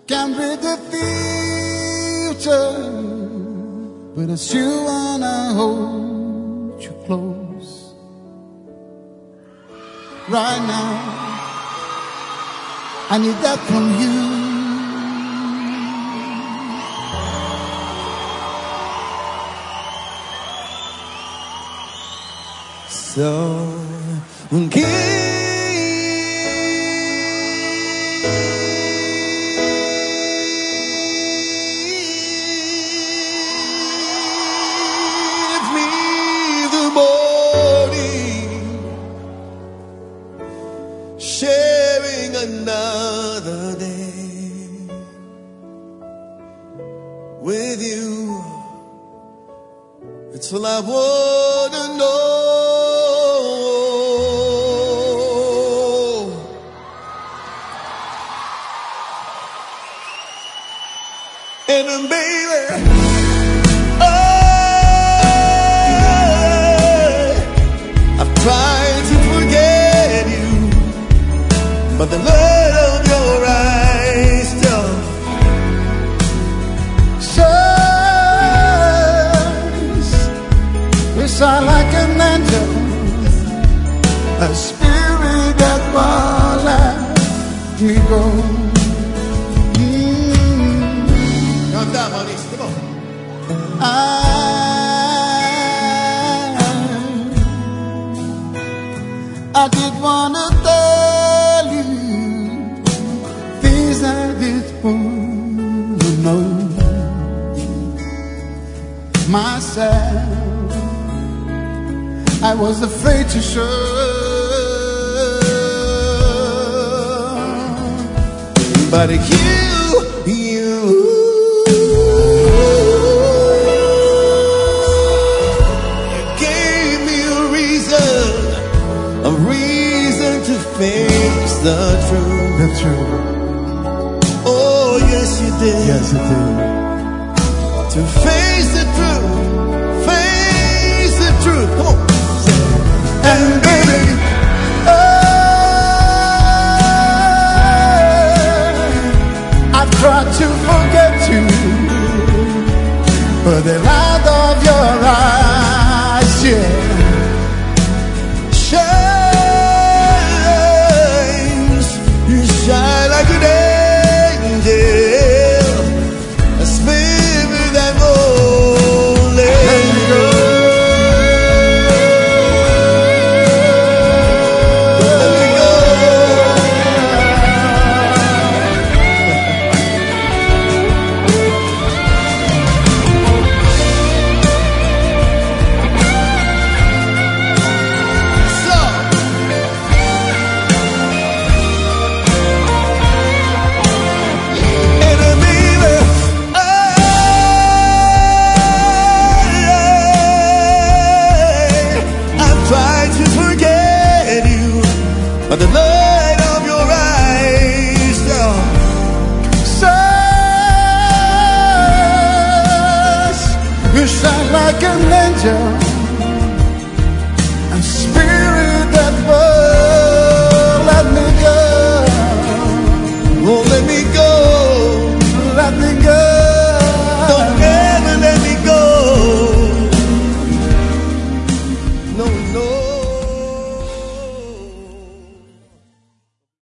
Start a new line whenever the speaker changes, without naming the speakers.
Can't read the future, but I sure wanna hold you close right now. I need that from you.
So give me the morning, sharing another day with you. It's all I wanna know. And baby, I've tried to forget you, but the light of your eyes still
shines. You sound like an angel, a spirit that won't let me go. I did wanna tell you things I did wanna know myself. I was afraid to show,
but you gave me a reason to face the truth.
the truth.
Oh yes you did.
Yes, it did.
To face the truth, face the truth. Come on.
And baby, I've tried to forget you, but the light of your eyes, yeah,
shines. You shine like an angel, a spirit that won't let me go. But the light of your eyes
you shine like an angel,